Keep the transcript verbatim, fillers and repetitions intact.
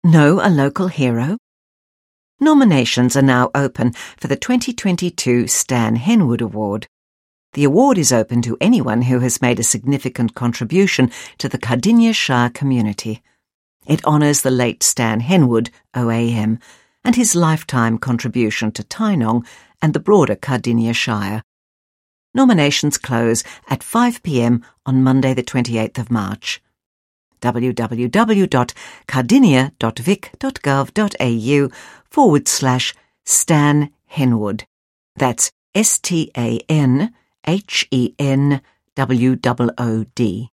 Know a local hero? Nominations are now open for the twenty twenty-two Stan Henwood Award. The award is open to anyone who has made a significant contribution to the Cardinia Shire community. It honours the late Stan Henwood, O A M, and his lifetime contribution to Tynong and the broader Cardinia Shire. Nominations close at five p m on Monday the twenty-eighth of March. w w w dot cardinia dot vic dot gov dot a u forward slash Stan Henwood. That's S T A N H E N W O O D.